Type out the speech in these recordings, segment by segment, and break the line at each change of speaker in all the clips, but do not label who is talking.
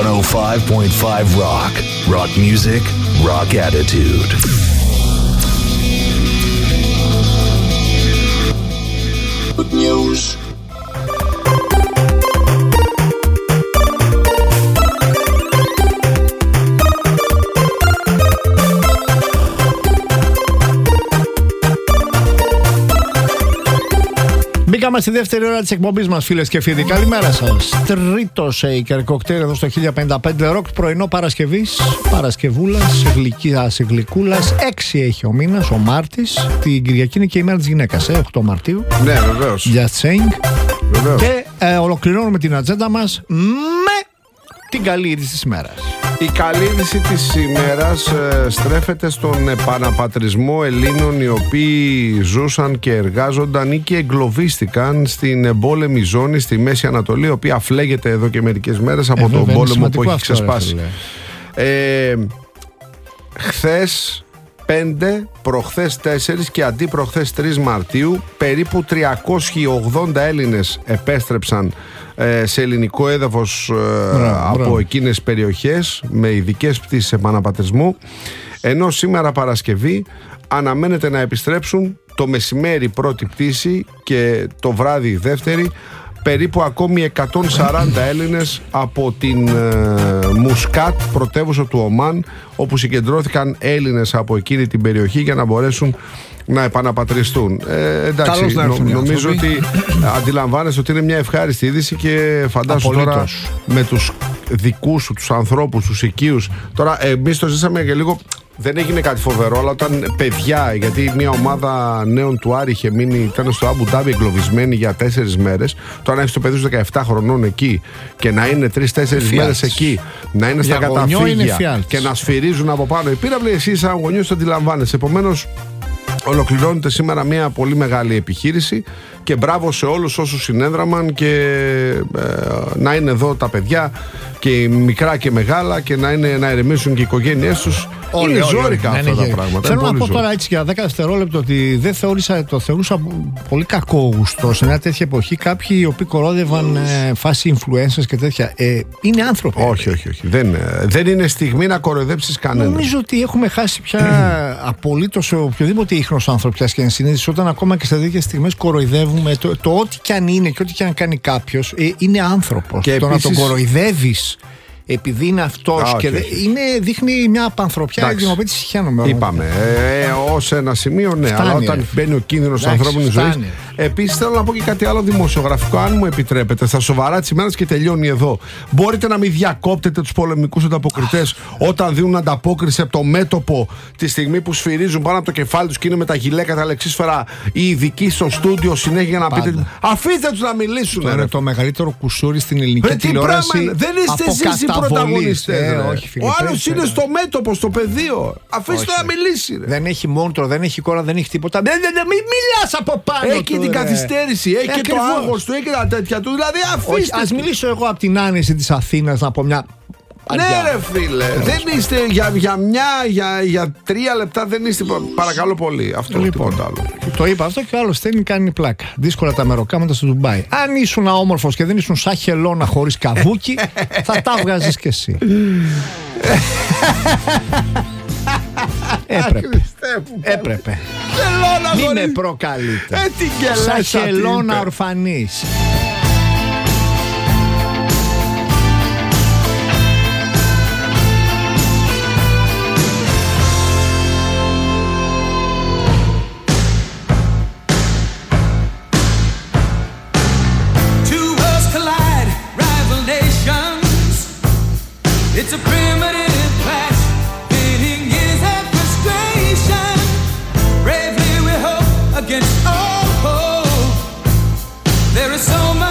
105.5 Rock. Rock music, rock attitude. Good news.
Μπήκαμε στη δεύτερη ώρα της εκπομπής μας, φίλες και φίλοι. Καλημέρα σας. Τρίτο Shaker Cocktail εδώ στο 1055 Rock, πρωινό Παρασκευής. Παρασκευούλας, γλυκίας γλυκούλας. 6 έχει ο μήνας, ο Μάρτης. Την Κυριακή είναι και η μέρα της γυναίκας, 8 Μαρτίου.
Ναι, βεβαίως.
Just saying.
Βεβαίως.
Και ολοκληρώνουμε την ατζέντα μας με την καλή είδηση της ημέρας.
Η καλή είδηση της ημέρας στρέφεται στον επαναπατρισμό Ελλήνων οι οποίοι ζούσαν και εργάζονταν ή και εγκλωβίστηκαν στην εμπόλεμη ζώνη στη Μέση Ανατολή, η οποία φλέγεται εδώ και μερικές μέρες από τον πόλεμο που έχει ξεσπάσει. Χθες 5, προχθές 4 και αντί προχθές 3 Μαρτίου περίπου 380 Έλληνες επέστρεψαν σε ελληνικό έδαφος από εκείνες περιοχές με ειδικές πτήσεις επαναπατρισμού, ενώ σήμερα Παρασκευή αναμένεται να επιστρέψουν το μεσημέρι πρώτη πτήση και το βράδυ δεύτερη περίπου ακόμη 140 Έλληνες από την Μουσκάτ, πρωτεύουσα του Ομάν, όπου συγκεντρώθηκαν Έλληνες από εκείνη την περιοχή για να μπορέσουν να επαναπατριστούν. Εντάξει, νομίζω ότι αντιλαμβάνεστε ότι είναι μια ευχάριστη είδηση και φαντάσου τώρα με τους δικούς σου, τους ανθρώπους, τους οικείους. Τώρα εμείς το ζήσαμε και λίγο, δεν έγινε κάτι φοβερό, αλλά όταν παιδιά, γιατί μια ομάδα νέων του Άρη είχε μείνει, ήταν στο Αμπου Ντάμπι εγκλωβισμένοι για 4 μέρες. Τώρα να έχει το παιδί σου 17 χρονών εκεί και να είναι 3-4 μέρες εκεί, να είναι στα καταφύγια και να σφυρίζουν από πάνω. Οι πύραυλοι, εσύ σαν γονιός το αντιλαμβάνεσαι. Επομένως, ολοκληρώνεται σήμερα μια πολύ μεγάλη επιχείρηση και μπράβο σε όλους όσους συνέδραμαν και να είναι εδώ τα παιδιά και μικρά και μεγάλα και να ερεμήσουν και οι οικογένειές τους. Είναι ζόρικα αυτά τα πράγματα.
Θέλω να πω τώρα έτσι για 10 δευτερόλεπτα ότι δεν το θεωρούσα πολύ κακόγουστο σε μια τέτοια εποχή κάποιοι οι οποίοι κορώδευαν φάση influencers και τέτοια. Είναι άνθρωποι.
Όχι. Δεν είναι στιγμή να κοροϊδέψεις κανέναν.
Νομίζω ότι έχουμε χάσει πια απολύτως οποιοδήποτε ίχνος ανθρωπιάς και ενσυνείδησης όταν ακόμα και σε τέτοιες στιγμές κοροϊδεύουμε. Το ό,τι κι αν είναι και ό,τι κι αν κάνει κάποιος είναι άνθρωπος. Και το επίσης, να τον κοροϊδεύεις επειδή είναι αυτός και δείχνει μια απανθρωπιά για την οποία τη συχαίνομαι.
Είπαμε, ως ένα σημείο ναι, αλλά όταν μπαίνει ο κίνδυνος ανθρώπινης ζωής. Επίσης θέλω να πω και κάτι άλλο δημοσιογραφικό, αν μου επιτρέπετε, στα σοβαρά της ημέρας και τελειώνει εδώ. Μπορείτε να μην διακόπτετε τους πολεμικούς ανταποκριτές όταν δίνουν ανταπόκριση από το μέτωπο τη στιγμή που σφυρίζουν πάνω από το κεφάλι τους και είναι με τα γυλαίκα, τα λεξίσφαιρα, οι ειδικοί στο στούντιο συνέχεια για να πείτε. Αφήστε τους να μιλήσουν.
Είναι το μεγαλύτερο κουσούρι στην ελληνική τηλεόραση.
Δεν είστε εσείς οι πρωταγωνιστές. Ο άλλος είναι στο μέτωπο, στο πεδίο. Αφήστε να μιλήσει.
Δεν έχει μόντρο, δεν έχει εικόνα, δεν έχει τίποτα. Μην μιλάς από πάνω.
Έχει την καθυστέρηση, έχει και το άγχος του, έχει και τα τέτοια του. Δηλαδή αφήστε.
Ας μιλήσω εγώ από την άνεση της Αθήνας να πω μια.
Ναι ρε φίλε, δεν είστε για 3 λεπτά δεν είστε, παρακαλώ πολύ. Αυτό
λοιπόν,
τίποτα άλλο.
Το είπα αυτό και ο άλλος θέλει κάνει πλάκα. Δύσκολα τα μεροκάματα στο Ντουμπάι. Αν ήσουν όμορφος και δεν ήσουν σαν χελώνα χωρίς καβούκι, θα τα βγάζεις κι εσύ. Έπρεπε. Μη με προκαλείτε. Σαν χελώνα ορφανής.
It's a primitive clash, pitting years of frustration. Bravely we hope against all hope. There is so much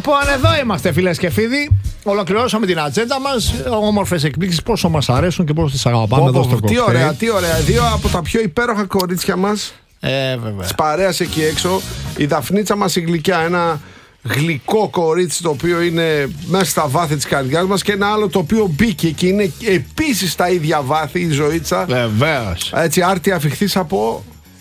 Λοιπόν, εδώ είμαστε, φίλες και φίλοι. Ολοκληρώσαμε την ατζέντα μας. Όμορφες εκπλήξεις, πόσο μας αρέσουν και πόσο τις αγαπάμε εδώ στο
Τι
κοκτέιλ.
ωραία, τι ωραία. Δύο από τα πιο υπέροχα κορίτσια μας.
Βέβαια.
Της παρέας εκεί έξω. Η Δαφνίτσα μας η γλυκιά. Ένα γλυκό κορίτσι το οποίο είναι μέσα στα βάθη της καρδιάς μας. Και ένα άλλο το οποίο μπήκε και είναι επίσης στα ίδια βάθη, η Ζωήτσα.
Βεβαίως.
Έτσι, άρτια αφιχθείς από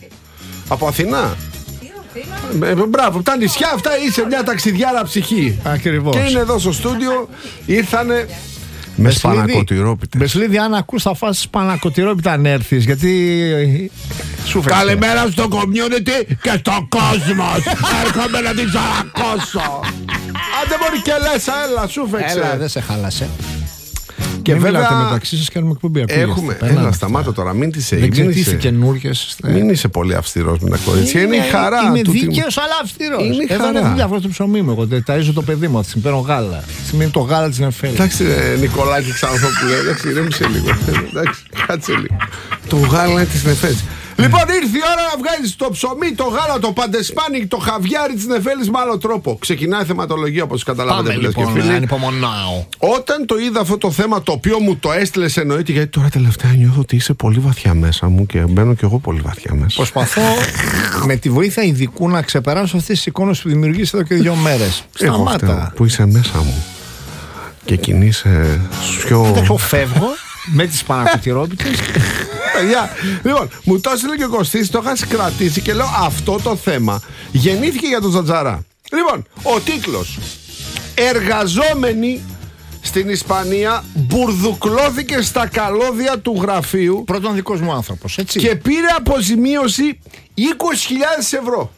Αθηνά. Μπράβο, τα νησιά αυτά, είσαι μια ταξιδιάρα ψυχή.
Ακριβώς.
Και είναι εδώ στο στούντιο, ήρθανε με σπανακοτηρόπιτα.
Μπεσλίδη, αν ακούς θα φάσεις σπανακοτηρόπιτα αν έρθεις, γιατί σου φέρνει.
Καλημέρα στο community και στον κόσμο. Έρχομαι να την ξανακώσω. Άντε μπορεί και λες, έλα, σου φέξε.
Έλα, δεν σε χάλασε.
Και
μην
βέβαια
μιλάτε μεταξύ σας, κάνουμε εκπομπή.
έχουμε. Έλα, σταμάτα τώρα, μην τις
Δεν ξέρω τι είσαι καινούργιες.
Μην είσαι πολύ αυστηρός με τα κορίτσια. Είναι η χαρά.
Είμαι
του
δίκαιος αλλά αυστηρός.
Είναι η
Εδώ
χαρά.
είναι δουλειά, αυτό το ψωμί μου. Εγώ ταΐζω το παιδί μου. Αυτή τη παίρνω γάλα. Σημαίνει το γάλα της Νεφέλη.
Εντάξει, Νικολάκη Ξανθόπουλε, εντάξει, ηρέμησε λίγο. Εντάξει, κάτσε λίγο. Το γάλα της Νεφέλης. Λοιπόν, ήρθε η ώρα να βγάλεις το ψωμί, το γάλα, το παντεσπάνι, το χαβιάρι της Νεφέλης με άλλο τρόπο. Ξεκινάει η θεματολογία, όπως καταλάβατε,
Πάμε
φίλες και
λοιπόν,
φίλοι.
ανυπομονάω.
Όταν το είδα αυτό το θέμα, το οποίο μου το έστειλες, εννοείται, γιατί τώρα τελευταία νιώθω ότι είσαι πολύ βαθιά μέσα μου και μπαίνω κι εγώ πολύ βαθιά μέσα.
Προσπαθώ με τη βοήθεια ειδικού να ξεπεράσω αυτές τις εικόνες που δημιουργείς εδώ και 2 μέρες.
Εγώ φταίω
Σταμάτα.
που είσαι μέσα μου και κινείσαι στους πιο...
Εγώ φεύγω με τις πανακοτηρόπιτες.
Παιδιά, λοιπόν, μου το έστειλε και ο Κωστής, το είχα κρατήσει και λέω αυτό το θέμα γεννήθηκε για τον Τζατζαρά. Λοιπόν, ο τίτλος: εργαζόμενοι στην Ισπανία μπουρδουκλώθηκε στα καλώδια του γραφείου
Πρώτον δικός μου άνθρωπος, έτσι.
και πήρε αποζημίωση 20.000 ευρώ.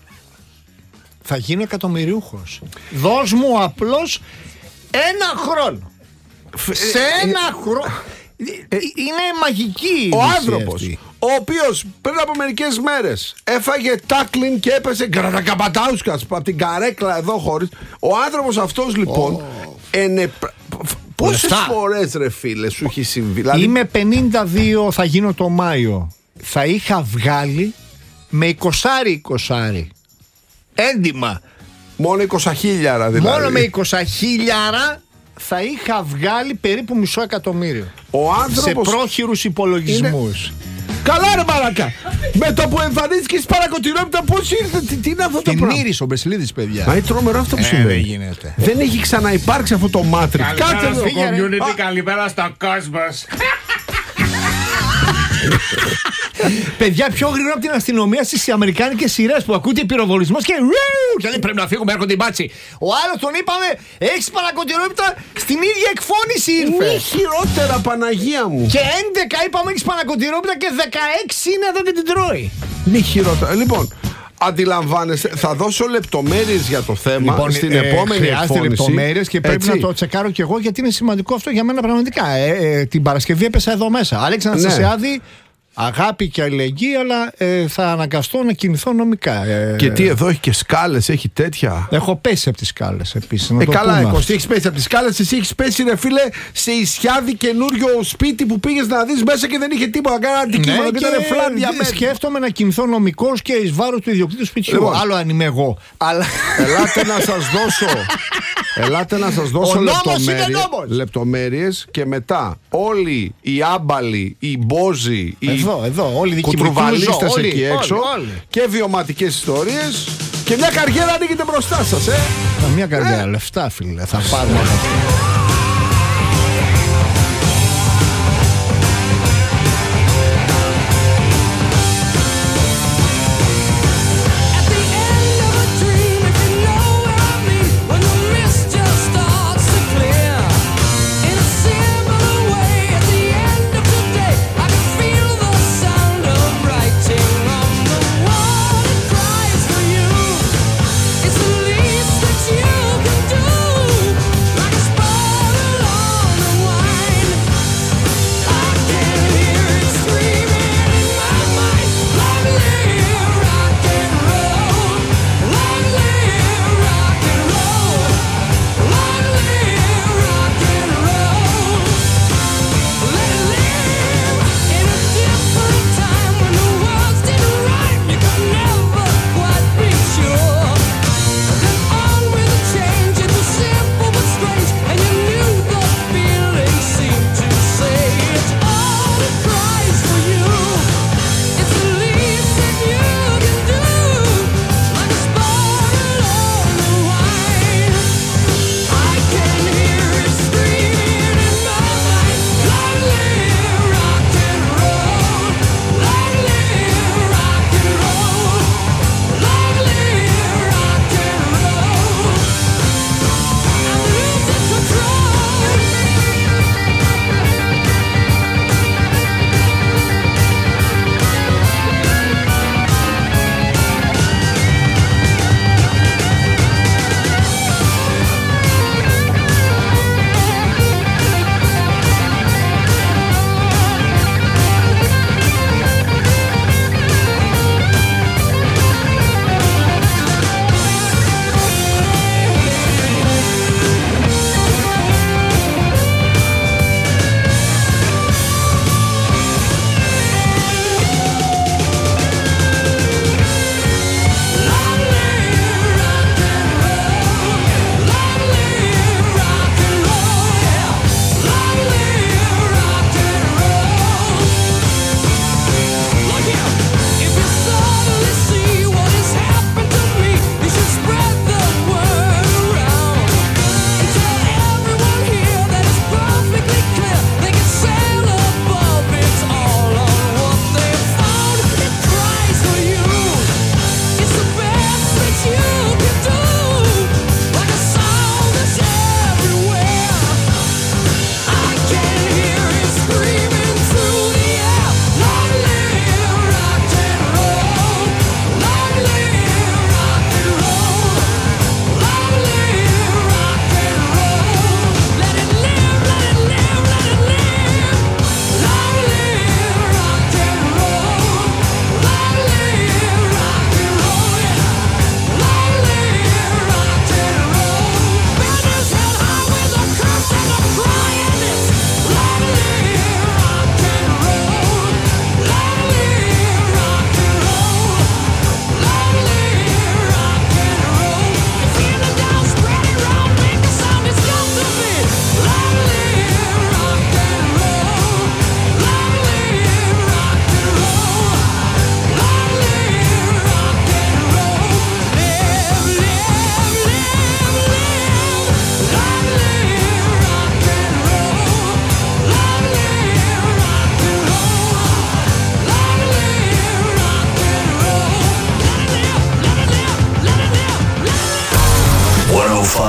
Θα γίνω εκατομμυριούχος. Δώσ' μου απλώς 1 χρόνο. Σε 1 χρόνο. Είναι μαγική η
Ο
λύση
άνθρωπος,
αυτή.
ο οποίος πριν από μερικές μέρες έφαγε τάκλιν και έπεσε γκρατακαμπατάουσκας από την καρέκλα εδώ χωρίς. Ο άνθρωπος αυτός λοιπόν πόσες
Λεφτά.
φορές ρε φίλε σου έχει συμβεί? Δηλαδή,
Είμαι 52, θα γίνω το Μάιο. Θα είχα βγάλει με 20 έντιμα.
μόνο 20.000 δηλαδή.
Μόνο με 20.000 θα είχα βγάλει περίπου μισό εκατομμύριο.
Ο άνθρωπος
Σε πρόχειρους υπολογισμούς.
Καλά ρε μαλάκα. Με το που εμφανίστηκε η σπαρακοτηρόπιτα, πώς ήρθε, τι είναι αυτό το
Την
πράγμα?
μύρισε ο Μπεσλίδης, παιδιά.
Μα είναι τρομερό αυτό που
δεν
συμβαίνει.
γίνεται.
Δεν έχει ξαναυπάρξει αυτό το Matrix. Κάτσε εδώ.
community, καλημέρα στο κόσμο.
Παιδιά, πιο γρήγορα από την αστυνομία στις αμερικάνικες σειρές που ακούτε πυροβολισμός και λέει πρέπει να φύγουμε, έρχονται οι μπάτσι. Ο άλλος τον είπαμε, έχεις πανακοτηρόπιτα, στην ίδια εκφώνηση
Είναι
ήρθε.
χειρότερα, Παναγία μου.
Και 11 είπαμε έχεις πανακοτηρόπιτα και 16 είναι εδώ και την τρώει.
Είναι χειρότερα. Λοιπόν, αντιλαμβάνεστε, θα δώσω λεπτομέρειες για το θέμα στην επόμενη
χρειάζεται
εκφώνηση.
λεπτομέρειες και πρέπει
Έτσι.
να το τσεκάρω κι εγώ γιατί είναι σημαντικό αυτό για μένα πραγματικά. Την Παρασκευή έπεσα εδώ μέσα. Αλέξανδρος
Ναι.
Στασιάδη, αγάπη και αλληλεγγύη, αλλά θα αναγκαστώ να κινηθώ νομικά.
Και τι εδώ έχει και σκάλες, έχει τέτοια.
Έχω πέσει από τις σκάλες επίσης.
Καλά, Κωστή, έχεις πέσει από τις σκάλες. Εσύ έχεις πέσει, ρε φίλε, σε Ισιάδη καινούριο σπίτι που πήγες να δεις μέσα και δεν είχε τίποτα. Κάνα αντικείμενο,
Ναι,
και ήταν φλάντια μέσα.
σκέφτομαι να κινηθώ νομικός και εις βάρος του ιδιοκτήτου σπιτιού.
Λοιπόν.
Άλλο αν είμαι εγώ. Αλλά...
Ελάτε να σας δώσω
Ο νόμος είναι νόμος.
λεπτομέρειες και μετά όλοι οι άμπαλοι, οι μπόζοι, οι
Εδώ, όλοι οι δικοί μου.
κουτρουβαλίστες
Όλοι,
εκεί έξω
όλοι.
και βιωματικές ιστορίες και μια καριέρα ανοίγεται μπροστά σας,
Μια καρδιά, λεφτά φίλε, θα πάρουμε.
At the end of a dream, if you know what I mean, when the mist just starts to clear. In a similar way, at the end of the day, I can feel the sound of writing on the wall. It cries for you. It's the least that you can do. Like a spark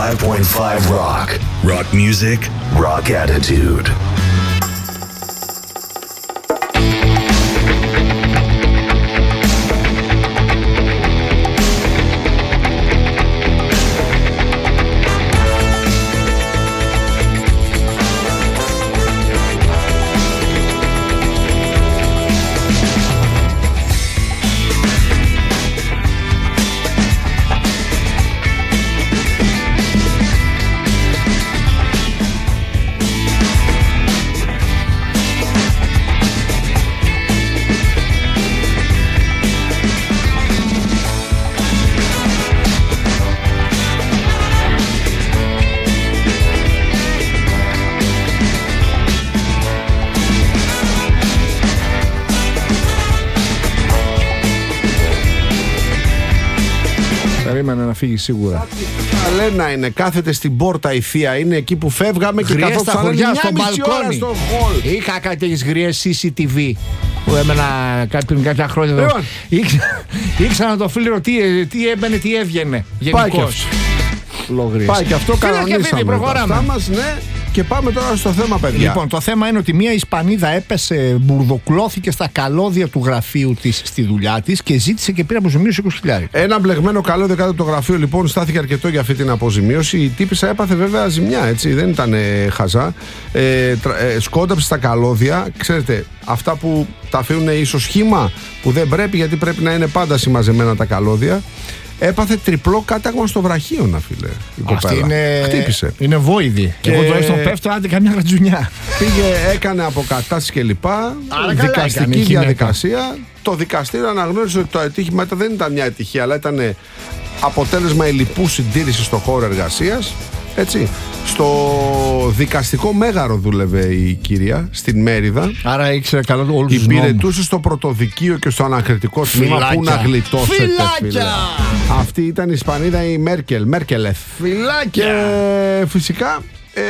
105.5 Rock. Rock music, rock attitude.
Περίμενε να φύγει σίγουρα.
Λένα είναι, κάθεται στην πόρτα η θεία, είναι εκεί που φεύγαμε και
Γριές στα χωριά, στο μπαλκόνι.
στο χολ.
Είχα κάτι τέτοιες γριές CCTV που έμενα πριν κάποια χρόνια εδώ.
Λοιπόν.
Ήξερα το φίλο τι έμπαινε, τι έβγαινε.
Πάει και
Γενικώς. Λογρίες.
Πάει και αυτό,
Φίλε και φίλοι,
κανονίσαμε
προχωράμε.
αυτά μας, ναι. Και πάμε τώρα στο θέμα, παιδιά.
Λοιπόν, το θέμα είναι ότι μια Ισπανίδα έπεσε, μπουρδοκλώθηκε στα καλώδια του γραφείου της στη δουλειά της και ζήτησε και πήρε αποζημίωση 20.000.
Ένα μπλεγμένο καλώδιο κάτω από το γραφείο, λοιπόν, στάθηκε αρκετό για αυτή την αποζημίωση. Η τύπισσα έπαθε βέβαια ζημιά, έτσι, δεν ήταν χαζά. Σκόνταψε στα καλώδια. Ξέρετε, αυτά που τα αφήνουν ίσως σχήμα, που δεν πρέπει, γιατί πρέπει να είναι πάντα συμμαζεμένα τα καλώδια. Έπαθε τριπλό κάταγμα στο βραχίωνα, φίλε. Η
Αυτή
κοπέλα.
είναι.
Χτύπησε.
Είναι βόηδη.
Και-
Εγώ τουλάχιστον πέφτω, άντε καμιά ρατζουνιά.
Πήγε, έκανε αποκατάσταση κλπ.
καλά έκανε η
Δικαστική
γυναίκα.
διαδικασία. Το δικαστήριο αναγνώρισε ότι το ατύχημα δεν ήταν μια ατυχία, αλλά ήταν αποτέλεσμα ελλειπούς συντήρησης στον χώρο εργασίας. Έτσι. Στο δικαστικό μέγαρο δούλευε η κυρία, στην Μέριδα.
Άρα ήξερε καλά όλους τους νόμους.
Υπηρετούσε στο πρωτοδικείο και στο ανακριτικό τμήμα.
Φυλάκια.
Πού να γλιτώσετε,
Φυλάκια.
φίλε. Αυτή ήταν η Ισπανίδα, η Μέρκελεθ.
Φυλάκια.
Και φυσικά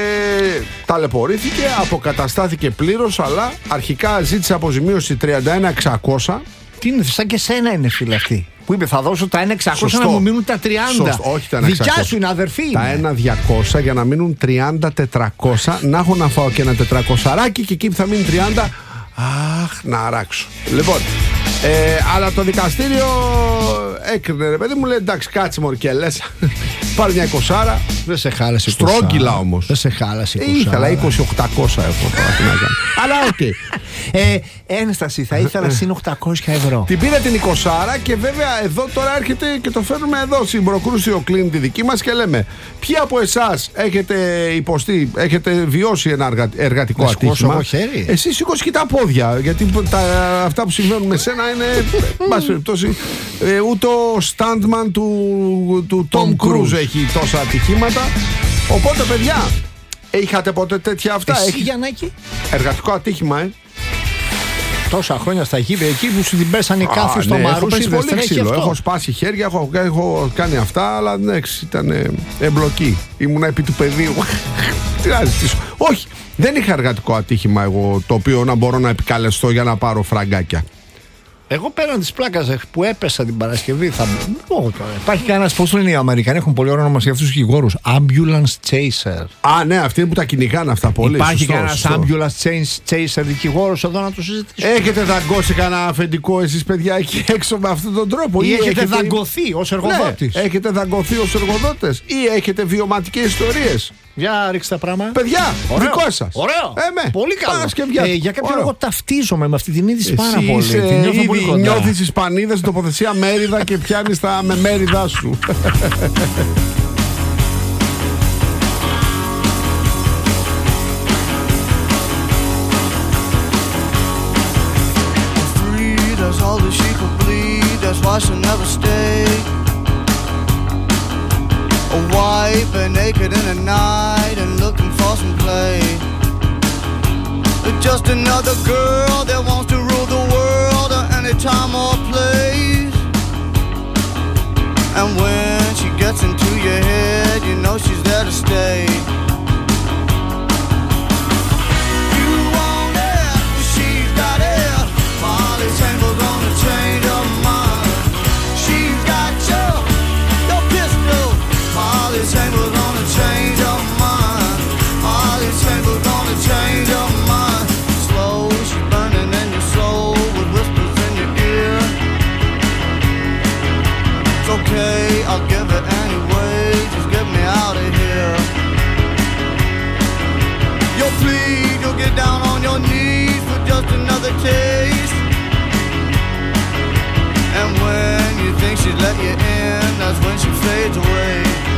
ταλαιπωρήθηκε, αποκαταστάθηκε πλήρως, αλλά αρχικά ζήτησε αποζημίωση 31.600.
Τι είναι, σαν και σένα είναι, φίλε, αυτή. Που είπε, θα δώσω τα 1.600
Σωστό.
να μου μείνουν τα 30.
Σωστό, όχι τα 1.600.
Δικιά σου είναι, αδερφή.
Τα 1.200 για να μείνουν 30.400. Να έχω να φάω και ένα 400 και εκεί που θα μείνει 30. Αχ, να αράξω. Λοιπόν, αλλά το δικαστήριο έκρινε, ρε παιδί μου, λέει εντάξει, κάτσε μορκελές. Πάρε μια 20.
Δεν σε χάλασε.
Στρόγγυλα όμως.
Δεν σε χάλασε.
Ήθελα 20.800 έχω τώρα, τι να κάνω. Αλλά οκ.
Ένσταση, θα ήθελα συν 800 ευρώ.
Την πήρε την 20 και βέβαια εδώ τώρα έρχεται και το φέρνουμε εδώ στην προκρούσιο κλίν τη δική μας και λέμε ποιοι από εσάς έχετε υποστεί, έχετε βιώσει ένα εργατικό
Να σηκώσω
ατύχημα.
εγώ χέρι?
Εσύ σηκώσει και τα πόδια, γιατί αυτά που συμβαίνουν με σένα είναι μπας περιπτώσει ούτε ο Stuntman του Tom Cruise έχει τόσα ατυχήματα. Οπότε παιδιά, είχατε ποτέ τέτοια αυτά?
Εσύ,
Έχει
Γιαννάκη,
εργατικό ατύχημα,
τόσα χρόνια στα γήπεδα, εκεί που σου την πέσανε κάθου στο
ναι, έχω
μαρούσι,
πέσει
δεν
πολύ
τρέχει
ξύλο.
αυτό.
Έχω σπάσει χέρια, έχω κάνει αυτά, αλλά ναι, ήταν εμπλοκή. Ήμουνα επί του πεδίου. Τι να ζητήσω. Όχι, δεν είχα εργατικό ατύχημα εγώ το οποίο να μπορώ να επικαλεστώ για να πάρω φραγκάκια.
Εγώ πέραν τη πλάκα που έπεσα την Παρασκευή. Θα πω τώρα. Υπάρχει κανένα, πώ το λένε οι Αμερικανοί, έχουν πολύ ωραίο όνομα για αυτού του δικηγόρου. Ambulance chaser.
Α, ναι, αυτοί είναι που τα κυνηγάνε αυτά πολύ.
Υπάρχει
σωστό,
κανένα
σωστό.
ambulance chaser δικηγόρο εδώ να το συζητήσουμε?
Έχετε δαγκώσει κανένα αφεντικό εσείς παιδιά εκεί έξω με αυτόν τον τρόπο?
Ή έχετε δαγκωθεί ω εργοδότη?
Ναι, έχετε δαγκωθεί ως εργοδότες ή έχετε βιωματικές ιστορίες?
Για ρίξτε τα πράγματα.
Παιδιά,
Ωραίο.
δικό σας.
Ωραίο. Πολύ καλό.
Παρασκευιάτικο.
Για κάποιο
Ωραίο.
λόγο ταυτίζομαι με αυτή την είδηση πάρα
Εσύ
πολύ.
είσαι
Την νιώθω πολύ
ήδη
κοντά.
νιώθεις Ισπανίδα στην τοποθεσία Μέριδα και πιάνεις τα με μέριδά σου.
Free, that's all that she could bleed. That's why she'll never stay. A wife and naked in the night and looking for some play. Just another girl that wants to rule the world at any time or place. And when she gets into your head, you know she's there to stay. You want it, she's got it. Molly Chambers gonna change her mind. She's got your pistol. Molly Chambers gonna change she'd let you in, that's when she fades away.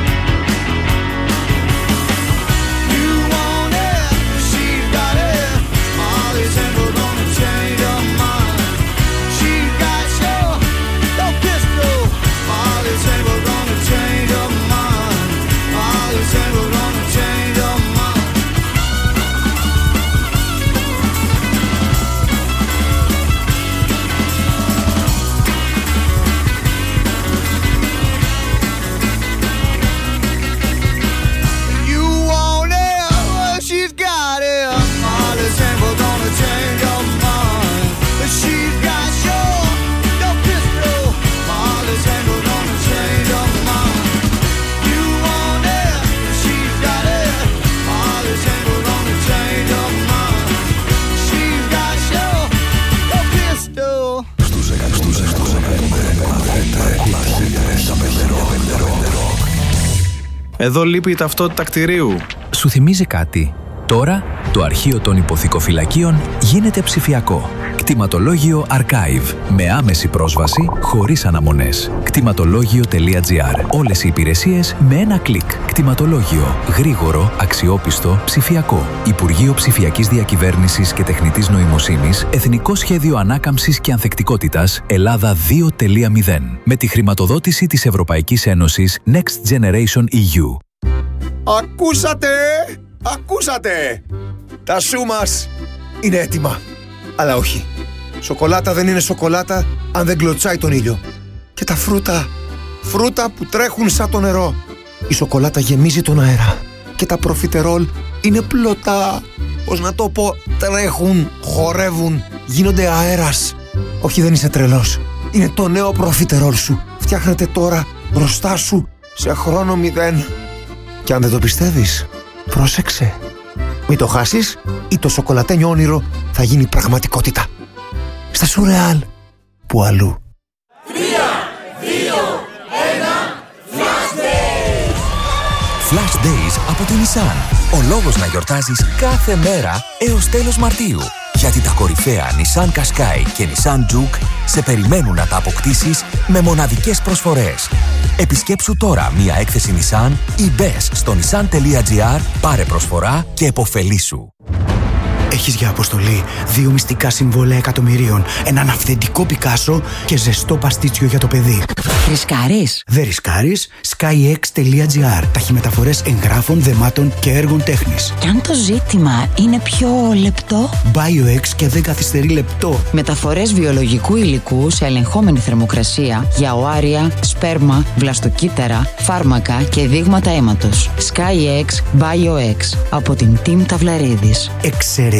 You want it, she's got it. Molly's ever gonna change her mind. She's got your pistol. Molly's ever gonna change her mind. Molly's ever gonna change her mind. You want it, well, she's got it. Molly's ever gonna change her mind. But she's got your pistol. Molly's ever gonna change her mind. You want it, she's got it. Molly's ever gonna change her mind. She's got your pistol.
Εδώ λείπει η ταυτότητα κτηρίου.
Σου θυμίζει κάτι? Τώρα το αρχείο των υποθηκοφυλακίων γίνεται ψηφιακό. Κτηματολόγιο Archive. Με άμεση πρόσβαση, χωρίς αναμονές. Κτηματολόγιο.gr. Όλες οι υπηρεσίες με ένα κλικ. Κτηματολόγιο. Γρήγορο, αξιόπιστο, ψηφιακό. Υπουργείο Ψηφιακής Διακυβέρνησης και Τεχνητής Νοημοσύνης. Εθνικό Σχέδιο Ανάκαμψης και Ανθεκτικότητας. Ελλάδα 2.0. Με τη χρηματοδότηση της Ευρωπαϊκής Ένωσης Next Generation EU.
Ακούσατε! Ακούσατε! Τα σου μας είναι έτοιμα. Αλλά όχι. Σοκολάτα δεν είναι σοκολάτα αν δεν κλωτσάει τον ήλιο. Και τα φρούτα που τρέχουν σαν το νερό. Η σοκολάτα γεμίζει τον αέρα. Και τα προφιτερόλ είναι πλωτά. Πώς να το πω, τρέχουν, χορεύουν, γίνονται αέρας. Όχι, δεν είσαι τρελός. Είναι το νέο προφιτερόλ σου. Φτιάχνεται τώρα μπροστά σου σε χρόνο 0. Και αν δεν το πιστεύεις, πρόσεξε. Μην το χάσεις ή το σοκολατένιο όνειρο θα γίνει πραγματικότητα. Στα Σουρεάλ, που αλλού.
3, 2, 1, Flash Days!
Flash Days από τη Nissan. Ο λόγος να γιορτάζεις κάθε μέρα έως τέλος Μαρτίου. Γιατί τα κορυφαία Nissan Qashqai και Nissan Juke σε περιμένουν να τα αποκτήσεις με μοναδικές προσφορές. Επισκέψου τώρα μία έκθεση Nissan ή μπες στο nissan.gr, πάρε προσφορά και επωφελήσου.
Έχεις για αποστολή 2 μυστικά συμβόλαια εκατομμυρίων, έναν αυθεντικό Πικάσο και ζεστό παστίτσιο για το παιδί.
Ρισκάρεις?
Δεν ρισκάρεις. skyx.gr. Ταχυμεταφορές εγγράφων, δεμάτων και έργων τέχνης.
Κι αν το ζήτημα είναι πιο λεπτό?
BioX και δεν καθυστερεί λεπτό.
Μεταφορές βιολογικού υλικού σε ελεγχόμενη θερμοκρασία για οάρια, σπέρμα, βλαστοκύτταρα, φάρμακα και δείγματα αίματος. SkyX BioX από την Team Ταυλαρίδης.
Εξαιρετικά.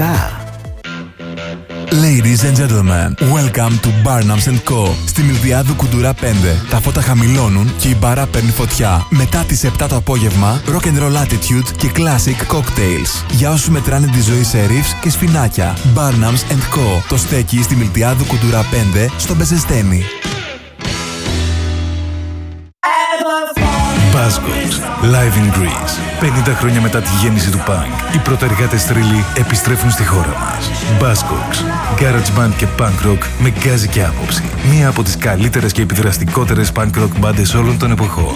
Ladies and gentlemen, welcome to Barnums & Co. Στη Μιλδιάδου Κουντουρά 5. Τα φώτα χαμηλώνουν και η μπάρα παίρνει φωτιά. Μετά τις 7 το απόγευμα, rock and roll attitude και classic cocktails. Για όσους μετράνε τη ζωή σε ρίφς και σφινάκια. Barnums & Co. Το στέκει στη Μιλδιάδου Κουντουρά 5 στο Μπεζεστένι.
Buzzcocks, live in Greece. 50 χρόνια μετά τη γέννηση του punk, οι πρωτεργάτες τρίλοι επιστρέφουν στη χώρα μας. Buzzcocks, garage band και punk rock με γκάζι και άποψη. Μία από τις καλύτερες και επιδραστικότερες punk rock μπάντες όλων των εποχών.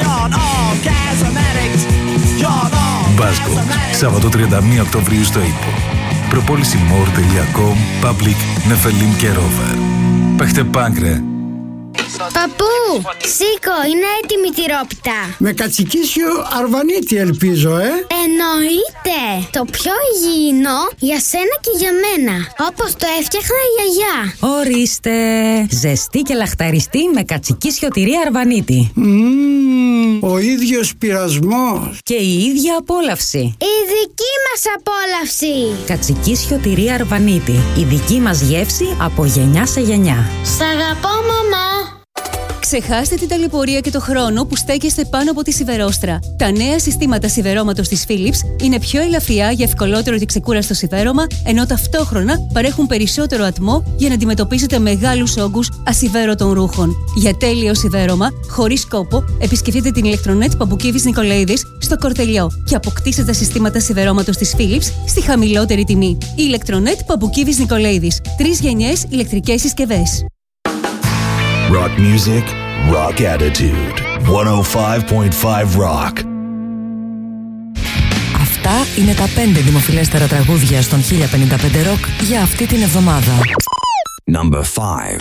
Buzzcocks, Σάββατο 31 Οκτωβρίου στο ΥΠΟ. Προπόληση more.com, Public, Nephilim και Rover. Παίχτε punk ρε.
Παππού, σήκω, είναι έτοιμη τη τυρόπιτα.
Με κατσικίσιο αρβανίτη ελπίζω,
Εννοείται. Το πιο υγιεινό για σένα και για μένα. Όπως το έφτιαχνα η γιαγιά.
Ορίστε. Ζεστή και λαχταριστή με κατσικίσιο τυρί αρβανίτη.
Ο ίδιος πειρασμός.
Και η ίδια απόλαυση.
Η δική μας απόλαυση.
Κατσικίσιο τυρί αρβανίτη. Η δική μας γεύση από γενιά σε γενιά.
Σ' αγαπώ, μαμά.
Ξεχάστε την ταλαιπωρία και το χρόνο που στέκεστε πάνω από τη σιδερόστρα. Τα νέα συστήματα σιδερώματος της Philips είναι πιο ελαφριά για ευκολότερο και ξεκούραστο σιδέρωμα, ενώ ταυτόχρονα παρέχουν περισσότερο ατμό για να αντιμετωπίσετε μεγάλους όγκους ασιδέρωτων ρούχων. Για τέλειο σιδέρωμα, χωρίς κόπο, επισκεφτείτε την Electronet Παμπουκίβης Νικολαίδης στο Κορτελιό και αποκτήστε τα συστήματα σιδερώματος της Philips στη χαμηλότερη τιμή. Η Electronet Παμπουκίβης Νικολαίδης. 3 γενιές ηλεκτρικές συσκευές.
Rock music,
Rock Attitude. 105.5 Rock.
Αυτά είναι τα 5 δημοφιλέστερα τραγούδια στον 1055 Rock για αυτή την εβδομάδα.
Number 5.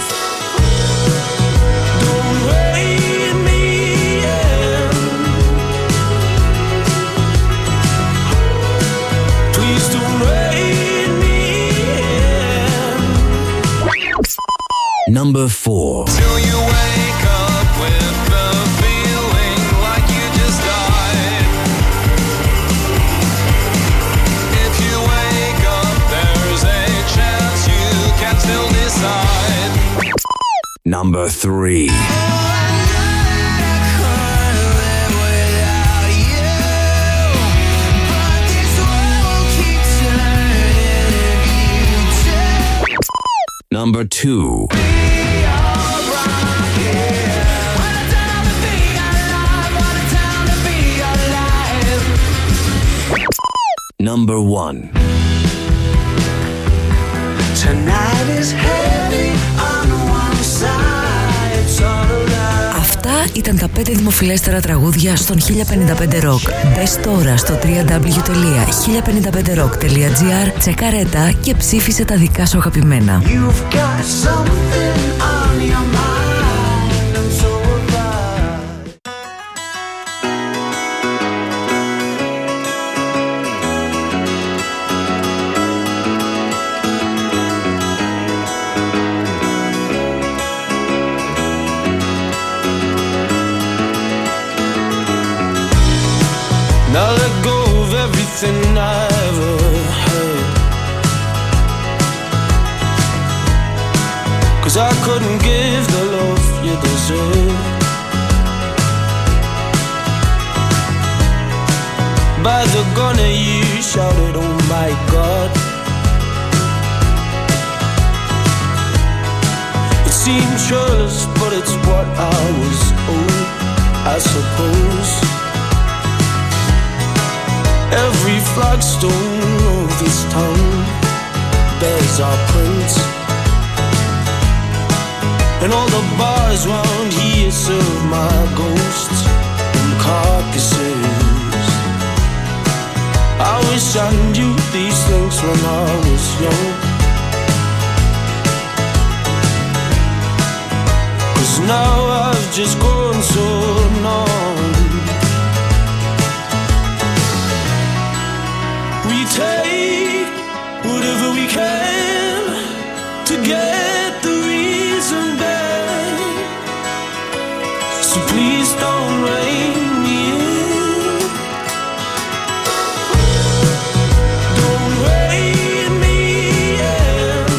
Number 4.
Till you wake up with the feeling like you just died. If you wake up, there's a chance you can still decide.
Number 3. Number 2. Number 1.
Tonight is heavy on one side. It's all alive.
Αυτά ήταν τα 5 δημοφιλέστερα τραγούδια στον 1055 Rock. Μπες τώρα στο www.1055rock.gr, τσεκάρε και ψήφισε τα δικά σου αγαπημένα.
You've got something on your mind, and so have I.
Now let go of everything I ever heard, 'cause I couldn't give the love you deserve. By the gunner you shouted, oh my God. It seemed churlish, but it's what I was owed, I suppose. Every flagstone of this town bears our prints, and all the bars round here serve my ghosts and carcasses. I wish I knew these things when I was young, 'cause now I've just grown so numb. We take whatever we can to get the reason back, so please don't rein me in. Don't rein me in.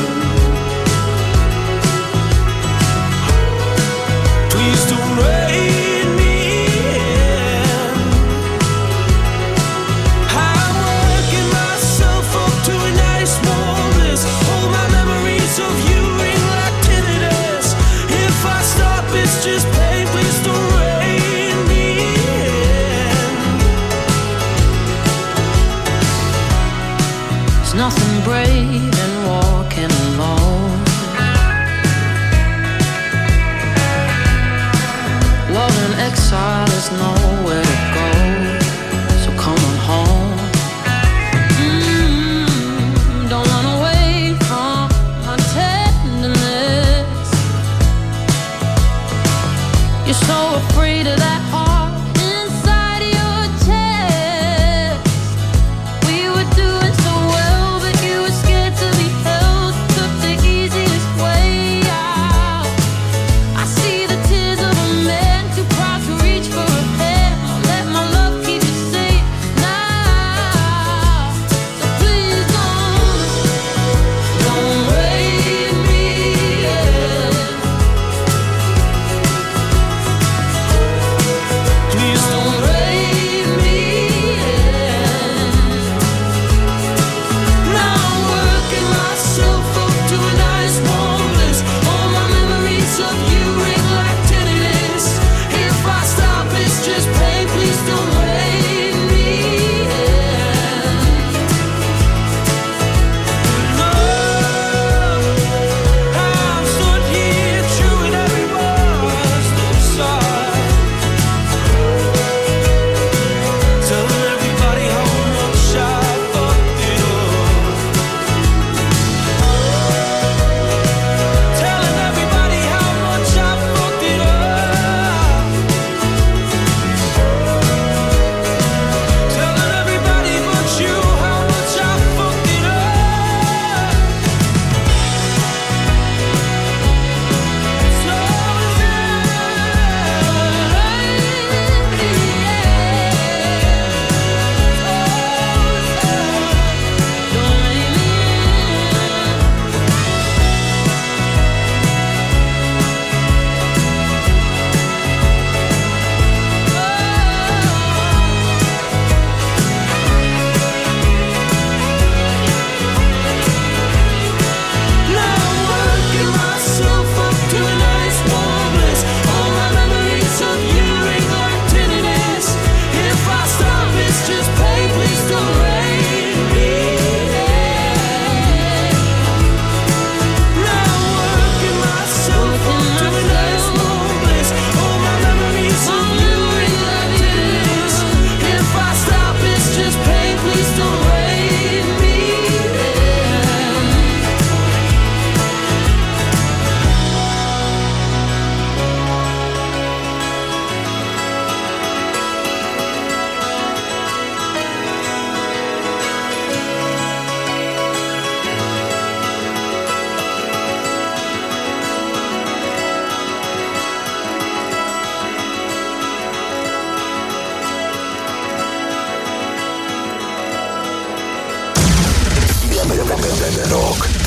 Please don't rein me in. I'm working myself up to a nice warm bliss. All my memories of you ring like tinnitus. If I stop, it's just pain. Please don't rein me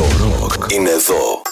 Το ροκ είναι εδώ.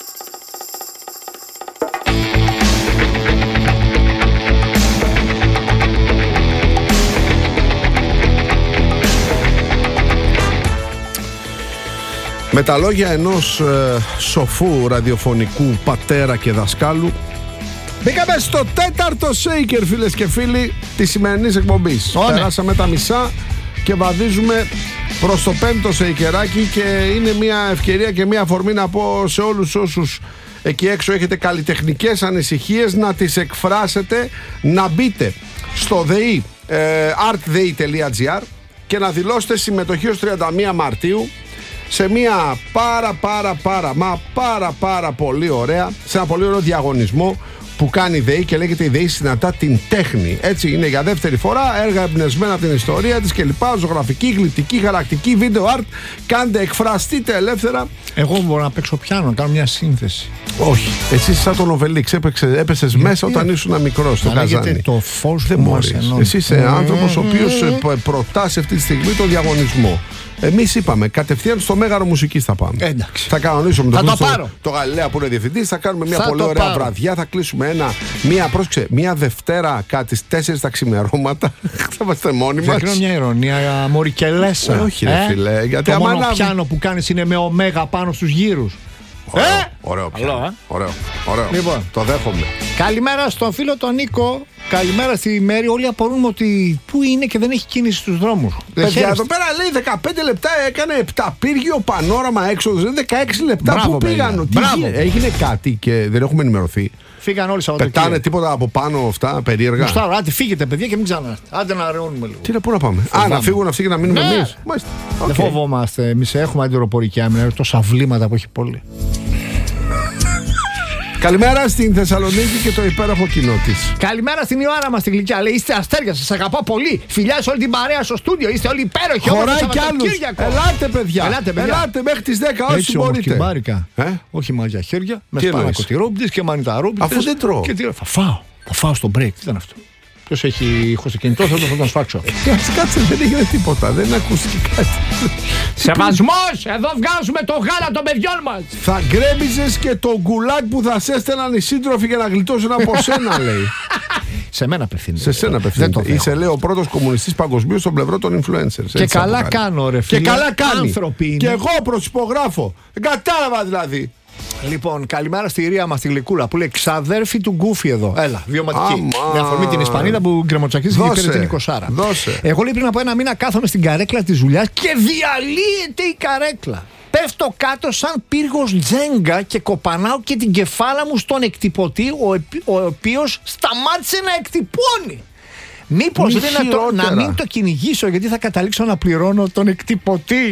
Με τα λόγια ενός σοφού ραδιοφωνικού πατέρα και δασκάλου, μπήκαμε στο 4ο Shaker, φίλες και φίλοι, της σημερινής εκπομπής. Περάσαμε τα μισά και βαδίζουμε προς το 5ο Shakerάκι, και είναι μια ευκαιρία και μια αφορμή να πω σε όλους όσους εκεί έξω έχετε καλλιτεχνικές ανησυχίες να τις εκφράσετε, να μπείτε στο ΔΕΗ, artdei.gr, και να δηλώσετε συμμετοχή ως 31 Μαρτίου σε μια πάρα πολύ ωραία, σε ένα πολύ ωραίο διαγωνισμό που κάνει η ΔΕΗ και λέγεται η ΔΕΗ συναντά την τέχνη. Έτσι είναι για δεύτερη φορά, έργα εμπνευσμένα από την ιστορία της κλπ. Ζωγραφική, γλυπτική, χαρακτική, βίντεο art. Κάντε, εκφραστείτε ελεύθερα.
Εγώ μπορώ να παίξω πιάνο, να κάνω μια σύνθεση.
Όχι. Εσύ σαν τον Οβελίξ έπεσες μέσα όταν ήσουν μικρός στο καζάνι.
Το φως
δεν
που
μπορείς.
μας ενώνει.
Εσύ είσαι άνθρωπος ο οποίος προτάσει αυτή τη στιγμή το διαγωνισμό. Εμείς είπαμε κατευθείαν στο Μέγαρο Μουσικής θα πάμε.
Εντάξει.
Θα κανονίσουμε
το
Γαλιλαία που είναι διευθυντής. Θα κάνουμε μια πολύ ωραία βραδιά. Θα κλείσουμε μια Δευτέρα κάτι στις 4 τα ξημερώματα. Θα είμαστε μόνοι μας.
Θα κάνω μια ηρωνία, μωρικελέσα.
Όχι, ρε φίλε. Γιατί
το μόνο πιάνο που κάνεις είναι με ωμέγα πάνω στους γύρους.
Ωραίο πιάνο. Ωραίο. Λοιπόν, το δέχομαι.
Καλημέρα στον φίλο τον Νίκο. Καλημέρα στη Μέρη. Όλοι απορούν ότι πού είναι και δεν έχει κίνηση στους δρόμους.
Παιδιά, εδώ πέρα λέει 15 λεπτά έκανε επταπύργιο πανόραμα έξοδος. 16 λεπτά.
Μπράβο,
πού πήγαν, έγινε κάτι και δεν έχουμε ενημερωθεί.
Φύγαν όλοι Σαββατοκύριακο.
Πετάνε τίποτα από πάνω αυτά περίεργα.
Μουστάρο, άντε φύγετε παιδιά και μην ξανάρθετε. Άντε να αραιώνουμε λίγο.
Τι, πού να πάμε? Να φύγουν αυτοί και να μείνουμε εμείς.
Δεν φοβόμαστε. Εμείς έχουμε αντιροπορική άμυνα. Τόσα βλήματα που έχει πολύ.
Καλημέρα στην Θεσσαλονίκη και το υπέροχο κοινό της.
Καλημέρα στην Ιωάννα μας τη γλυκιά. Λέει είστε αστέρια, σας αγαπώ πολύ. Φιλιά σε όλη την παρέα στο στούντιο. Είστε όλοι υπέροχοι.
Χωράει κι άλλους. Ελάτε παιδιά. Ελάτε μέχρι τις 10 όσοι μπορείτε.
Μπάρικα. Όχι μαγιά χέρια. Με σπάνακο τυρόπιτες και μανιταρόπιτες.
Αφού δεν τρώω.
Θα φάω στο break. Τι ήταν αυτό? Ποιος έχει ήχο στο κινητό, θα τον σφάξω.
Κάτσε, δεν έγινε τίποτα. Δεν ακούστηκε κάτι.
Σεβασμός! Εδώ βγάζουμε το γάλα των παιδιών μας.
Θα γκρέμιζες και το γκουλάκ που θα σε έστελναν οι σύντροφοι για να γλιτώσουν από σένα, λέει.
Σε μένα απευθύνεται.
Σε σένα απευθύνεται. Είσαι, λέει, ο πρώτος κομμουνιστής παγκοσμίως στον πλευρό των influencers.
Και καλά κάνω, ρε φίλε.
Και καλά κάνει.
Άνθρωποι είναι.
Και εγώ προσυπογράφω. Κατάλαβα δηλαδή.
Λοιπόν, καλημέρα στη Ρία μας τη Γλυκούλα που λέει ξαδέρφη του Γκούφι εδώ. Έλα, βιωματική. Με αφορμή την Ισπανίδα που γκρεμοτσακίζει και πήρε την 20. Εγώ λέει πριν από ένα μήνα κάθομαι στην καρέκλα της δουλειάς και διαλύεται η καρέκλα. Πέφτω κάτω σαν πύργος τζέγκα και κοπανάω και την κεφάλα μου στον εκτυπωτή, ο οποίος σταμάτησε να εκτυπώνει. Μήπως είναι να μην το κυνηγήσω, γιατί θα καταλήξω να πληρώνω τον εκτυπωτή.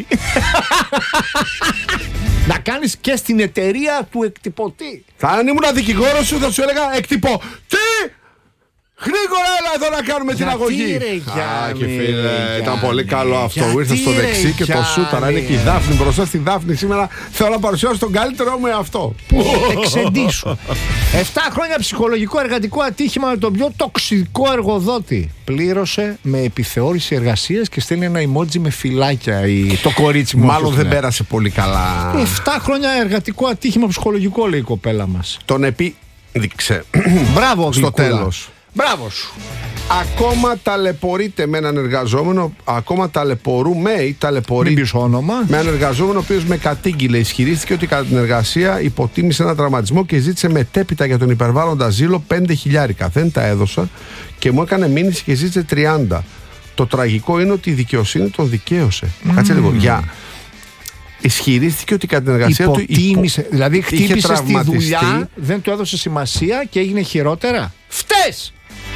Να κάνεις και στην εταιρεία του εκτυπωτή.
Αν ήμουν δικηγόρος σου θα σου έλεγα εκτυπώ. Τι! Γρήγορα έλα εδώ να κάνουμε την αγωγή. Και φίλε, ήταν πολύ καλό αυτό. Ήρθε στο δεξί και το σούταρα. Είναι και η Δάφνη μπροστά στη Δάφνη. Σήμερα θέλω να παρουσιάσω τον καλύτερό μου εαυτό.
Εξεντήσου. 7 χρόνια ψυχολογικό εργατικό ατύχημα με τον πιο τοξικό εργοδότη. Πλήρωσε με επιθεώρηση εργασίας και στέλνει ένα emoji με φυλάκια το κορίτσι μου.
Μάλλον δεν πέρασε πολύ καλά.
7 χρόνια εργατικό ατύχημα ψυχολογικό, λέει η κοπέλα μας.
Τον επίδειξε.
Μπράβο,
στο τέλος.
Μπράβο σου.
Ακόμα ταλαιπωρείται με έναν εργαζόμενο. Ακόμα ταλαιπωρούμε ή ταλαιπωρεί.
Μην πεις όνομα.
Με έναν εργαζόμενο ο οποίος με κατήγγειλε. Ισχυρίστηκε ότι κατά την εργασία υποτίμησε έναν τραυματισμό και ζήτησε μετέπειτα για τον υπερβάλλοντα ζήλο 5.000. Δεν τα έδωσα και μου έκανε μήνυση και ζήτησε 30. Το τραγικό είναι ότι η δικαιοσύνη τον δικαίωσε. Κάτσε λίγο. Ισχυρίστηκε ότι κατά την εργασία
υποτίμησε,
του.
Δηλαδή χτύπησε στη δουλειά, δεν του έδωσε σημασία και έγινε χειρότερα. Φταίς!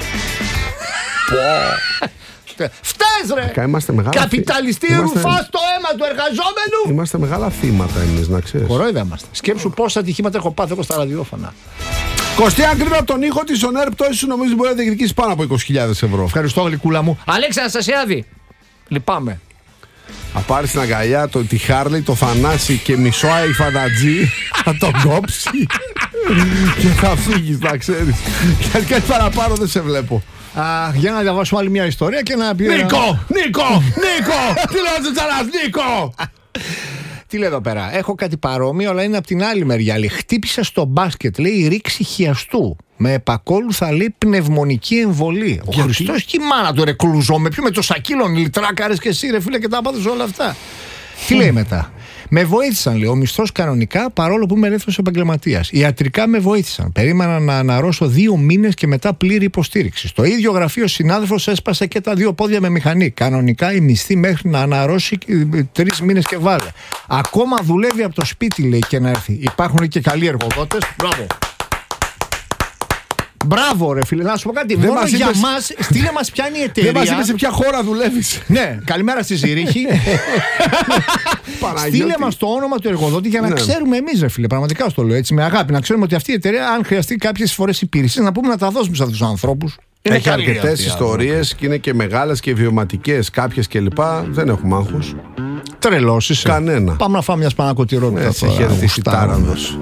Φταίς ρε! Καπιταλιστή ρουφά στο αίμα του εργαζόμενου!
Είμαστε μεγάλα θύματα εμείς, να ξέρεις.
Κορόιδα είμαστε. Σκέψου πόσα ατυχήματα έχω πάθει εγώ στα ραδιόφωνα.
Κωστή, ακριβά από τον ήχο της On Air πτώση σου νομίζω μπορεί να διεκδικήσει πάνω από 20.000 ευρώ.
Ευχαριστώ, γλυκούλα μου. Αλέξη Αναστασιάδη. Λυπάμαι.
Θα πάρει στην αγκαλιά τη Χάρλι, το Θανάση και μισό Αϊφαντατζή, θα τον κόψει και θα φύγεις, να ξέρεις. Γιατί κάτι παραπάνω δεν σε βλέπω.
Για να διαβάσουμε άλλη μια ιστορία και να πει.
Νίκο! Τι λέω Τσαράς, Νίκο!
Τι λέει εδώ πέρα? Έχω κάτι παρόμοιο, αλλά είναι από την άλλη μεριά. Λέει, χτύπησε στο μπάσκετ, λέει, ρήξη χιαστού. Με επακόλουθα, λέει, πνευμονική εμβολή. Ο Χριστός και η μάνα του, ρε κλουζό. Με ποιο, με το σακίλον, λιτράκαρες και εσύ, ρε φίλε, και τα πάθες όλα αυτά. Τι λέει μετά? Με βοήθησαν, λέει, ο μισθός κανονικά, παρόλο που είμαι ελεύθερος επαγγελματίας. Ιατρικά με βοήθησαν. Περίμενα να αναρρώσω 2 μήνες και μετά πλήρη υποστήριξη. Στο ίδιο γραφείο, ο συνάδελφος έσπασε και τα 2 πόδια με μηχανή. Κανονικά η μισθή μέχρι να αναρρώσει 3 μήνες και βάλε. Ακόμα δουλεύει από το σπίτι, λέει, και να έρθει. Υπάρχουν και καλοί εργοδότες. Μπράβο. Μπράβο, ρε φίλε, να σου πω κάτι. Μόνο για μας, στείλε μας ποια είναι η εταιρεία.
Δεν μας είπε σε ποια χώρα δουλεύεις.
Ναι, καλημέρα στη Ζηρίχη. Στείλε μας το όνομα του εργοδότη για να ξέρουμε εμείς, ρε φίλε. Πραγματικά σου το λέω έτσι με αγάπη. Να ξέρουμε ότι αυτή η εταιρεία, αν χρειαστεί κάποιες φορές υπηρεσίες, να πούμε να τα δώσουμε σε αυτούς τους ανθρώπους.
Έχει αρκετές ιστορίες και είναι και μεγάλες και βιωματικές. Κάποιες κλπ. Δεν έχουμε άγχος.
Τρελώσεις.
Κανένα.
Πάμε να φάμε μια σπανακοτηρότητα.
Έτσι, χαιρετήσει τάρανδος.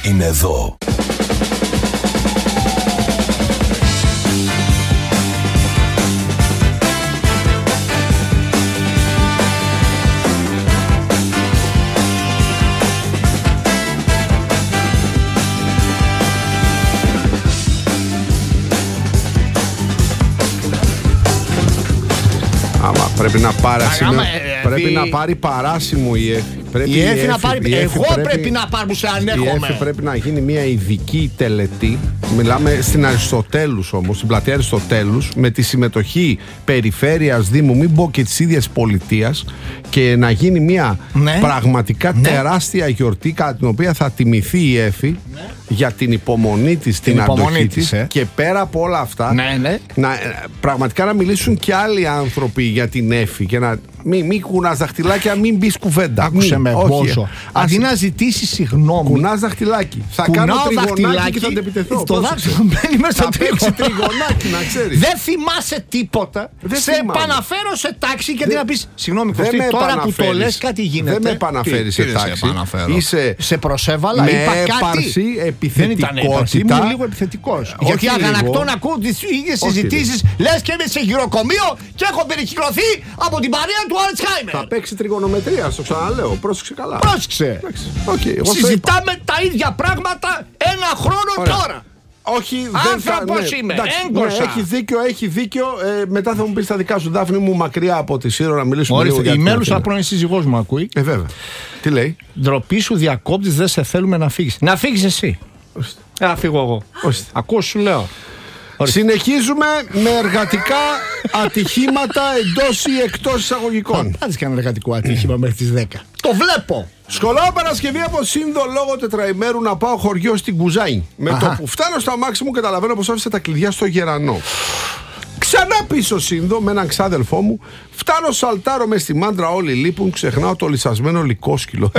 είναι εδώ.
Πρέπει να πάρει πρέπει να πάρει παράσημο η Εφη.
Η Εφη να πάρει. Εγώ πρέπει να πάρω που σε ανέχομαι.
Η Εφη πρέπει να γίνει μια ειδική τελετή. Μιλάμε στην Αριστοτέλους όμως, στην πλατεία Αριστοτέλους, με τη συμμετοχή περιφέρειας, Δήμου, μην πω και της ίδιας πολιτείας, και να γίνει μια πραγματικά τεράστια γιορτή κατά την οποία θα τιμηθεί η Εφη για την υπομονή της, την αντοχή της, και πέρα από όλα αυτά πραγματικά να μιλήσουν και άλλοι άνθρωποι για την Εφη και να μην κουνάς δαχτυλάκια, μην μπεις κουβέντα.
Άκουσε με, Μπόζο. Αντί να ζητήσει συγγνώμη,
κουνάς δαχτυλάκι. Θα κάνω τριγωνάκι και θα αντεπιτεθώ.
Το δάχτυλο μπαίνει μέσα στο
τριγωνάκι, να ξέρεις.
Δεν θυμάσαι τίποτα. Σε επαναφέρω σε τάξη και να πεις συγγνώμη Κωστή, τώρα που το λες κάτι γίνεται.
Δεν με επαναφέρεις σε τάξη.
Σε προσέβαλα, είπα κάτι. Δεν ήταν έπαρση, ήμουν λίγο επιθετικός. Γιατί αγανακτώ να ακούω τις ίδιες συζητήσεις, λες και είμαι σε γυροκομείο και έχω περικυκλωθεί από την παρέα του Αλτσχάιμερ.
Θα παίξει τριγωνομετρία, στο ξαναλέω. Πρόσεξε καλά.
Πρόσεξε. Συζητάμε τα ίδια πράγματα ένα χρόνο τώρα.
Όχι,
άνθρωπος είμαι, έγκωσα.
Έχει δίκιο. Μετά θα μου πεις τα δικά σου, Δάφνη μου, μακριά από τη Σύρο, να μιλήσουμε λίγο για
η Μέλουσα πρώην σύζυγός μου ακούει.
Βέβαια. Τι λέει?
Ντροπή σου, διακόπτης, δεν σε θέλουμε να φύγεις. Να φύγεις εσύ. Να φύγω εγώ. Ακούω, σου λέω.
Συνεχίζουμε με εργατικά ατυχήματα εντός ή εκτός εισαγωγικών.
Άντε και ένα εργατικό ατύχημα μέχρι τις 10. Το βλέπω.
Σχολάω Παρασκευή από Σύνδο λόγω τετραημέρου να πάω χωριό στην Κουζάη. Με το που φτάνω στο αμάξι μου καταλαβαίνω πως άφησα τα κλειδιά στο Γερανό. Ξανά πίσω Σύνδο με έναν ξάδελφό μου. Φτάνω, σαλτάρω μες στη μάντρα, όλοι λείπουν. Ξεχνάω το λυσασμένο λικόσκυλο.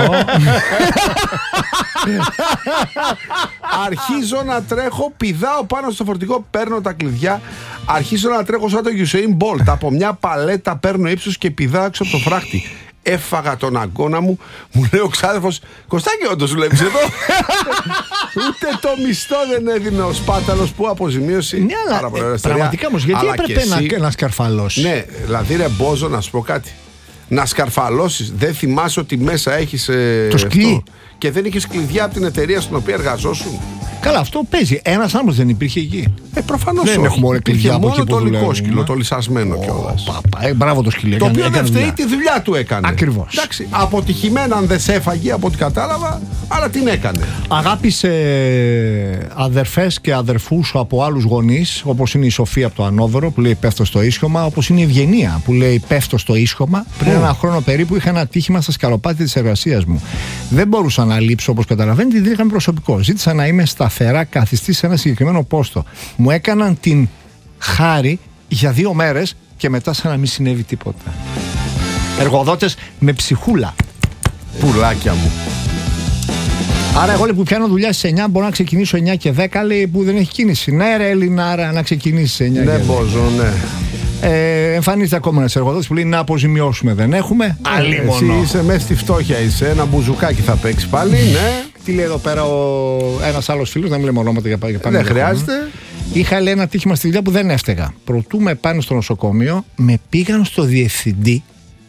Αρχίζω να τρέχω, πηδάω πάνω στο φορτηγό, παίρνω τα κλειδιά. Αρχίζω να τρέχω σαν το Usain Bolt. Από μια παλέτα παίρνω ύψος και πηδάω έξω από το φράχτη. Έφαγα τον αγκώνα μου. Μου λέει ο ξάδερφος, Κωστάκη, όντως δουλεύεις εδώ? Ούτε το μισθό δεν έδινε ο σπάταλος που αποζημίωση.
Ναι, αλλά πραγματικά όμως, γιατί έπρεπε να σκαρφαλώσεις?
Ναι, δηλαδή ρε Μπόζο, να σου πω κάτι. Να σκαρφαλώσεις, δεν θυμάσαι ότι μέσα έχεις
το σκυλί
και δεν είχες κλειδιά από την εταιρεία στην οποία εργαζόσουν?
Καλά, αυτό παίζει. Ένας άνθρωπος δεν υπήρχε εκεί.
Προφανώς
δεν έχουμε όλα κλειδιά από εκεί που
δουλεύουμε. Μόνο το λικόσκυλο, το λυσασμένο κιόλας.
Μπράβο το σκυλί.
Το οποίο δεν φταίει, τη δουλειά του έκανε.
Ακριβώς.
Εντάξει, αποτυχημένα αν δεν σε έφαγε από ό,τι κατάλαβα, αλλά την έκανε.
Αγάπησε αδερφές και αδερφούς σου από άλλους γονείς, όπως είναι η Σοφία από το Ανόβερο που λέει πέφτω στο ίσχυμα, όπως είναι η Ευγενία που λέει πέφτω στο ίσχυμα. Πριν ένα χρόνο περίπου είχα ένα ατύχημα στα σκαλοπάτια της εργασίας μου. Δεν μπορούσα να λείψω, όπως καταλαβαίνετε, δεν είχαμε προσωπικό. Ζήτησα να είμαι σταθερά καθιστή σε ένα συγκεκριμένο πόστο. Μου έκαναν την χάρη για 2 μέρες και μετά σαν να μην συνέβη τίποτα. Εργοδότες με ψυχούλα.
Πουλάκια μου.
Άρα εγώ λέει, που πιάνω δουλειά στις 9 μπορώ να ξεκινήσω 9 και 10, λέει, που δεν έχει κίνηση. Ναι ρε Ελληνάρα, να ξεκινήσεις 9
ναι,
και 10.
Μπόζο, ναι.
Εμφανίζεται ακόμα ένας εργοδότης που λέει να αποζημιώσουμε, δεν έχουμε.
Εσύ είσαι μέσα στη φτώχεια, είσαι ένα μπουζουκάκι θα παίξει πάλι, ναι.
Τι λέει εδώ πέρα ένας άλλος φίλος, να μην λέμε ονόματα για πάνω.
Δεν χρειάζεται.
Είχα, λέει, ένα ατύχημα στη δουλειά που δεν έφταιγα. Προτού με πάνε στο νοσοκομείο, με πήγαν στο διευθυντή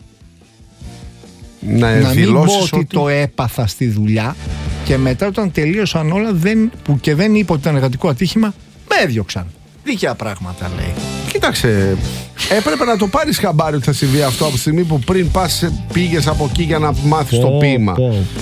να μην πω ότι το έπαθα στη δουλειά, και μετά όταν τελείωσαν όλα που και δεν είπα ότι ήταν εργατικό ατύχημα, με έδιωξαν. Δίκαια πράγματα, λέει.
Κοίταξε, έπρεπε να το πάρεις χαμπάρι ότι θα συμβεί αυτό από τη στιγμή που πριν πήγες από εκεί για να μάθεις το ποίημα.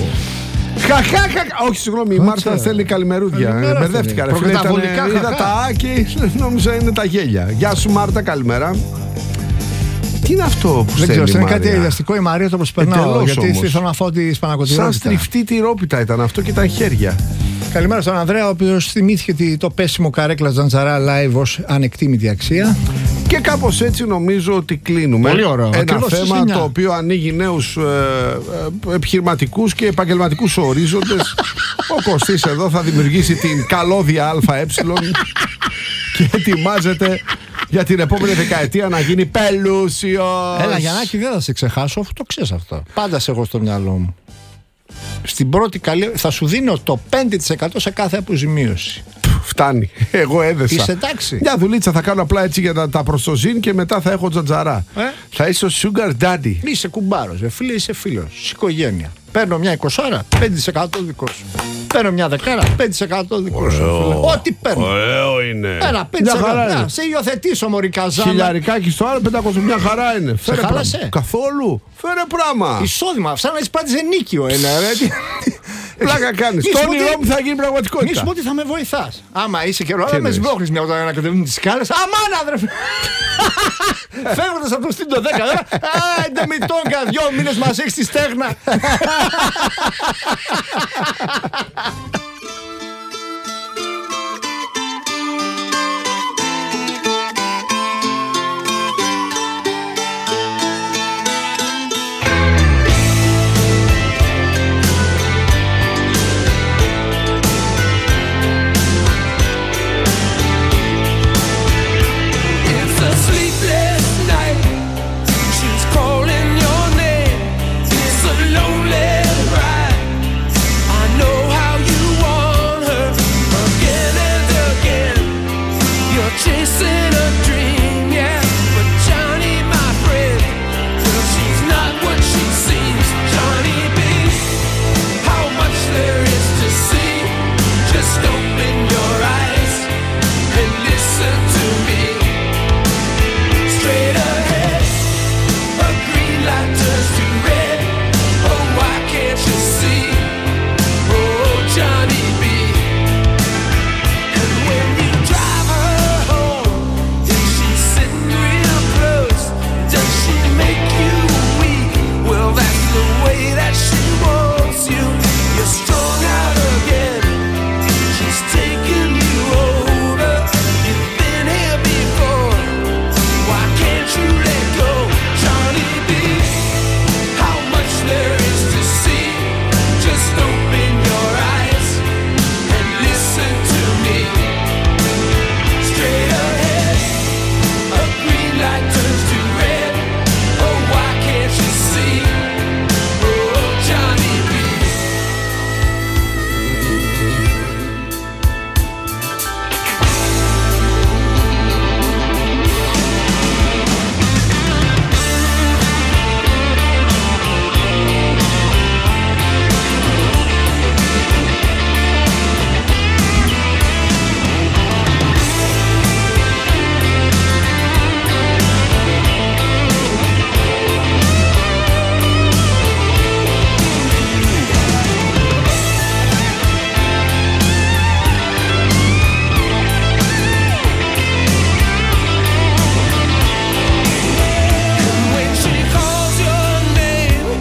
Όχι, συγγνώμη, η Μάρτα στέλνει καλημερούδια. Μπερδεύτηκα. Είδα τα άκη, νόμιζα είναι τα γέλια. Γεια σου Μάρτα, καλημέρα. Τι είναι αυτό που στέλνει?
Δεν ξέρω, είναι κάτι αειδιαστικό η Μαρία, το προσπερνάω. Γιατί θέλω να φάω τη σπανακοτηρότητα.
Σαν στριφτή τυρόπιτα ήταν αυτό και ήταν χέρια.
Καλημέρα στον Ανδρέα, ο οποίος θυμήθηκε το πέσιμο καρέκλα Τζαντζαρά live ως ανεκτήμητη αξία.
Και κάπως έτσι νομίζω ότι κλείνουμε.
Πολύ ωραίο.
Ένα θέμα το οποίο ανοίγει νέους επιχειρηματικούς και επαγγελματικούς ορίζοντες. Ο Κωστής εδώ θα δημιουργήσει την καλώδια ΑΕ και ετοιμάζεται για την επόμενη δεκαετία να γίνει πελούσιος.
Έλα Γιαννάκη, δεν θα σε ξεχάσω, αφού το ξέρεις αυτό. Πάντα σε έχω στο μυαλό μου. στην πρώτη καλή, θα σου δίνω το 5% σε κάθε αποζημίωση.
Φτάνει. Εγώ έδεσα.
Είσαι εντάξει.
Μια δουλίτσα θα κάνω απλά έτσι για τα προστοζήν και μετά θα έχω τζατζαρά. Θα είσαι ο sugar daddy.
Είσαι κουμπάρος, φίλε, είσαι φίλος. Είσαι οικογένεια. Παίρνω μια 20, 5% δικό σου. Παίρνω μια 10, 5% δικό σου. Ό,τι παίρνω.
Ωραίο είναι.
Ένα 5%. Σε υιοθετήσω, μωρή καζάνα.
Χιλιαρικάκι στο άλλο, 500, μια χαρά είναι.
Σε χάλασε.
Καθόλου. Φέρε πράγμα.
Εισόδημα, σαν να έχει πάρει ζενίκιο ένα.
Πλάκα κάνεις. Το όνειρό μου θα γίνει πραγματικότητα.
Μη σου πω ότι θα με βοηθάς. Άμα είσαι καιρό, αλλά με σμπρώχνεις μια όταν ανακατεύουν τις σκάλες. Αμάν, άδερφε! Φεύγοντας από το στήντο 10, άντε μη τόγκα, 2 μήνες μας έχεις τη στέγνα.